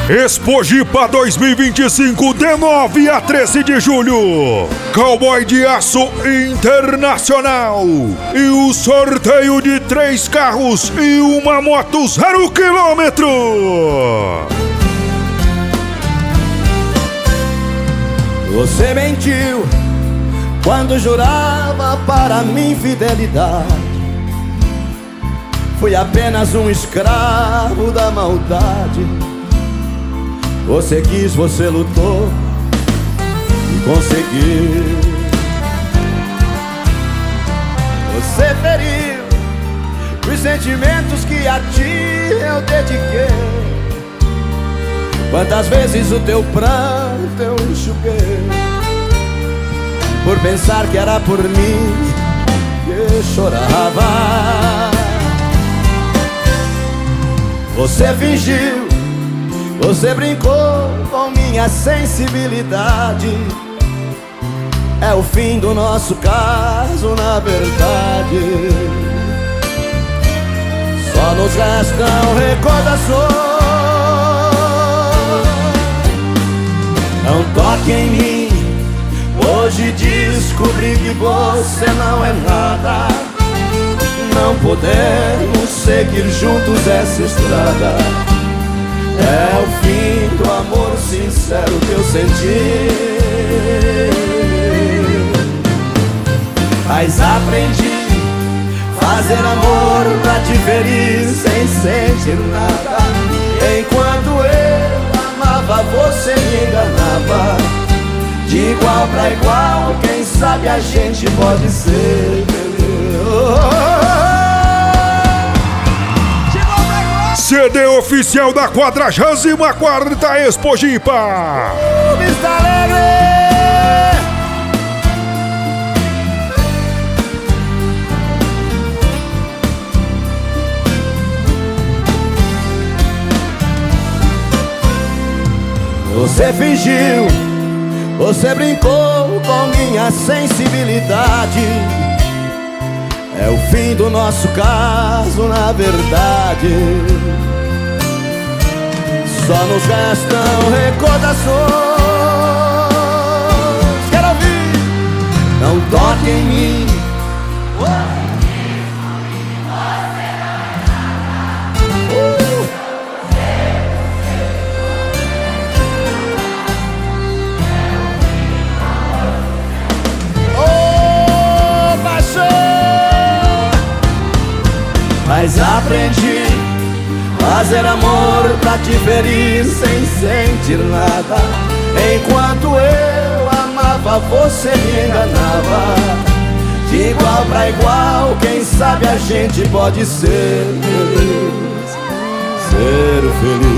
Expojipa 2025, de 9 a 13 de julho. Cowboy de Aço Internacional. E o sorteio de 3 carros e uma moto 0 km. Você mentiu quando jurava para mim fidelidade. Fui apenas um escravo da maldade. Você quis, você lutou e conseguiu. Você feriu os sentimentos que a ti eu dediquei. Quantas vezes o teu pranto eu enxuguei, por pensar que era por mim que chorava. Você fingiu, você brincou com minha sensibilidade. É o fim do nosso caso, na verdade. Só nos restam recordações. Não toque em mim, hoje descobri que você não é nada. Não podemos seguir juntos essa estrada. É o fim do amor sincero que eu senti. Mas aprendi fazer amor pra te ferir sem sentir nada. Enquanto eu amava, você me enganava. De igual pra igual, quem sabe a gente pode ser feliz. CD oficial da 44ª Expojipa. Vista Alegre. Você fingiu, você brincou com minha sensibilidade. É o fim do nosso caso, na verdade. Só nos restam recordações. Quero ouvir. Não toque em mim. Mas aprendi fazer amor pra te ferir sem sentir nada. Enquanto eu amava, você me enganava. De igual pra igual, quem sabe a gente pode ser feliz. Ser feliz.